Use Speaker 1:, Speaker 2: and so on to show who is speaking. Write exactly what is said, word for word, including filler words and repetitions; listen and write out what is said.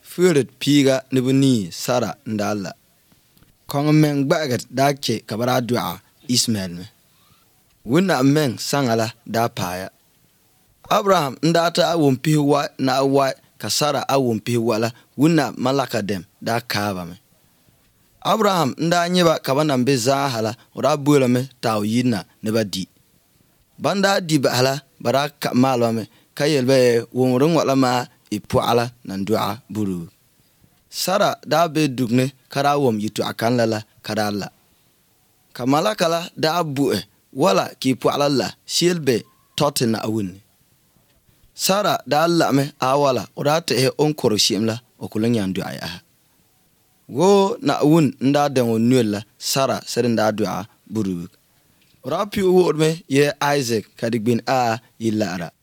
Speaker 1: Fyret piga nibuni Sara ndalla. Kong men gbaget da ke kabara dua Ismail me. Wuna men sangala da paya. Abraham ndata awon piwa na wa ka Sara awon piwa la wuna malaka dem da kaba me. Abraham nda nyeba kabana mbeza hala ora buela me taw yina ne badi. Banda di bahala baraka malwa me kayelbe wonrun wala ma ipuala nan dua buru. Sara da be dugne kara wom yitu akan lala kadala. Kamala kala da bue wala ki puala la shielbe totina awun. Sara da la me awala orate he onkoro shimla okulanya dua ya. Wo na awun nda dengo nuela Sara sere nda dua buru. Ora pi wo me ye Isaac kadigbin a yilara.